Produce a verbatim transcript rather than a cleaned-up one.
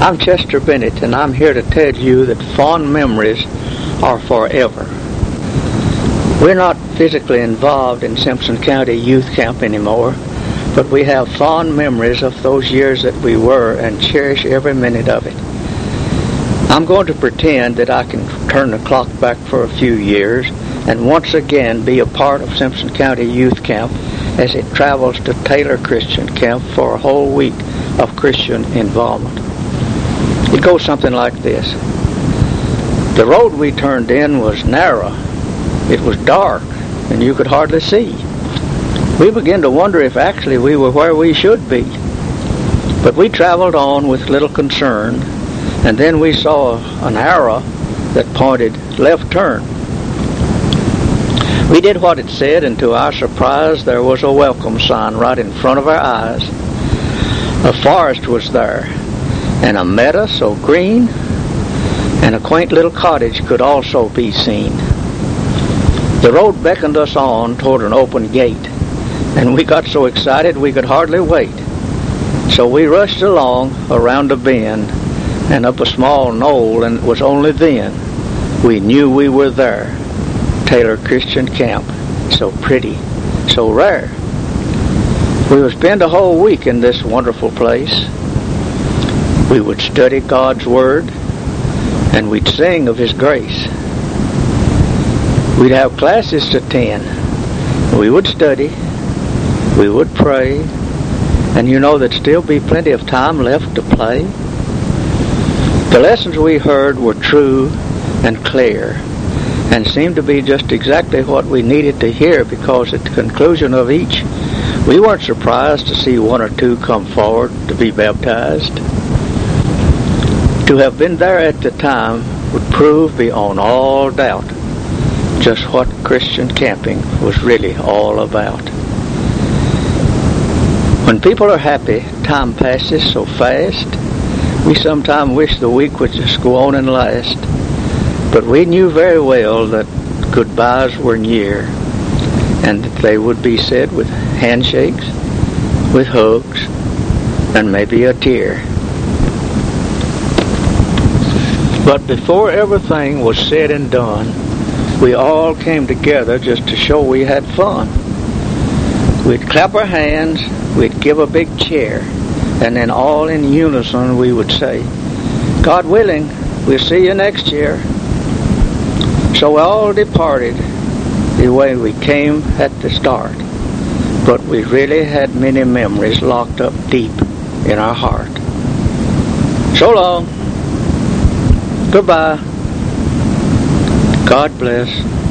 I'm Chester Bennett, and I'm here to tell you that fond memories are forever. We're not physically involved in Simpson County Youth Camp anymore, but we have fond memories of those years that we were and cherish every minute of it. I'm going to pretend that I can turn the clock back for a few years and once again be a part of Simpson County Youth Camp as it travels to Taylor Christian Camp for a whole week of Christian involvement. It goes something like this. The road we turned in was narrow. It was dark, and you could hardly see. We began to wonder if actually we were where we should be. But we traveled on with little concern, and then we saw an arrow that pointed left turn. We did what it said, and to our surprise, there was a welcome sign right in front of our eyes. A forest was there, and a meadow so green, and a quaint little cottage could also be seen. The road beckoned us on toward an open gate, and we got so excited we could hardly wait. So we rushed along around a bend and up a small knoll, and it was only then we knew we were there. Taylor Christian Camp, so pretty, so rare. We would spend a whole week in this wonderful place. We would study God's Word, and we'd sing of His grace. We'd have classes to attend. We would study, we would pray, and you know there'd still be plenty of time left to play. The lessons we heard were true and clear, and seemed to be just exactly what we needed to hear, because at the conclusion of each, we weren't surprised to see one or two come forward to be baptized. To have been there at the time would prove beyond all doubt just what Christian camping was really all about. When people are happy, time passes so fast. We sometimes wish the week would just go on and last. But we knew very well that goodbyes were near, and that they would be said with handshakes, with hugs, and maybe a tear. But before everything was said and done, we all came together just to show we had fun. We'd clap our hands, we'd give a big cheer, and then all in unison we would say, "God willing, we'll see you next year." So we all departed the way we came at the start, but we really had many memories locked up deep in our heart. So long. Goodbye. God bless.